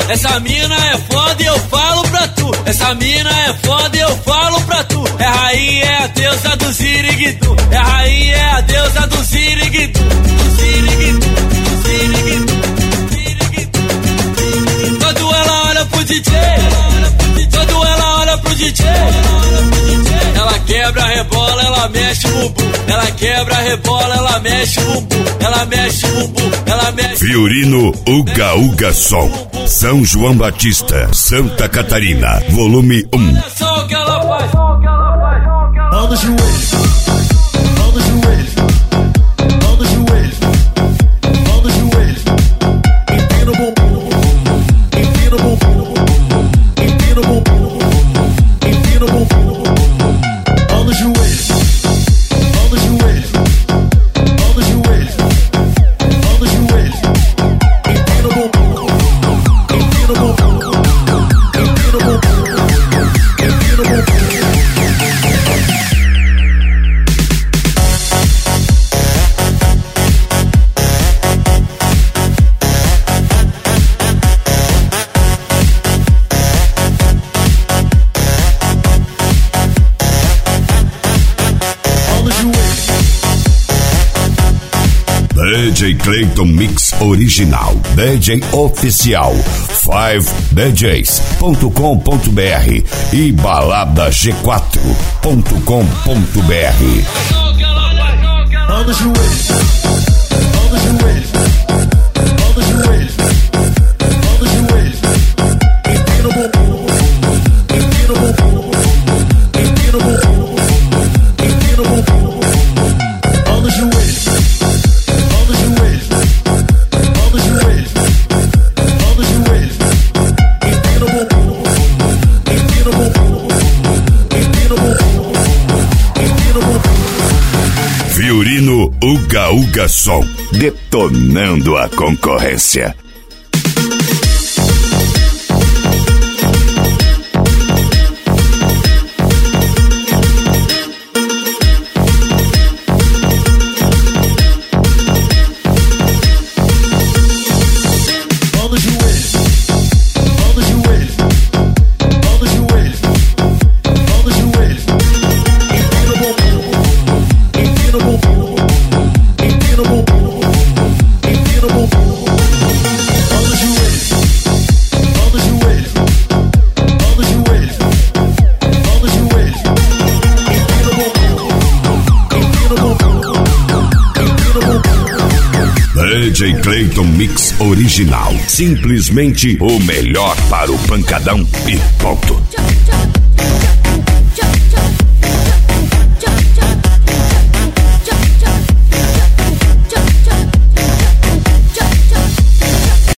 Essa mina é foda e eu falo pra tu. Essa mina é foda e eu falo pra tu. É rainha, é a deusa do ziriguidu. É rainha, é a deusa do ziriguidu. Quando ela olha pro DJ, quando ela olha pro DJ, ela quebra, rebola, ela mexe o bumbum. Ela quebra, rebola, ela mexe o bumbum. Ela mexe o bumbum, ela mexe. Fiorino Uga Uga Som, São João Batista, Santa Catarina, volume 1. Olha só o que ela faz. Mão no joelho, mão no joelho, mão no joelho, mão no joelho. Empina o bumbum, empina o bumbum, empina o bumbum, empina o bumbum. Mão no joelho, mão no joelho, mão no joelho, mão no joelho. Empina o bumbum, empina o bumbum, empina o bumbum, empina o bumbum. DJ Clayton Mix Original, DJ Oficial, 5DJs.com.br e baladag4.com.br. Mão no joelho, mão no joelho, mão no joelho, mão no joelho. Empina o bumbum, empina o bumbum, empina o bumbum, empina o bumbum. Mão no joelho, mão no joelho, mão no joelho, mão no joelho. Empina o bumbum, empina o bumbum, empina o bumbum, empina o bumbum. Fiorino Uga Uga Som, detonando a concorrência. Mão no joelho, mão no joelho, mão no joelho, mão no joelho. Empina o bumbum, empina o bumbum, empina o bumbum, empina o bumbum. Mão no joelho, mão no joelho, mão no joelho, mão no joelho. Empina o bumbum, empina o bumbum, empina o bumbum. DJ Clayton Mix Original, simplesmente o melhor para o pancadão e ponto.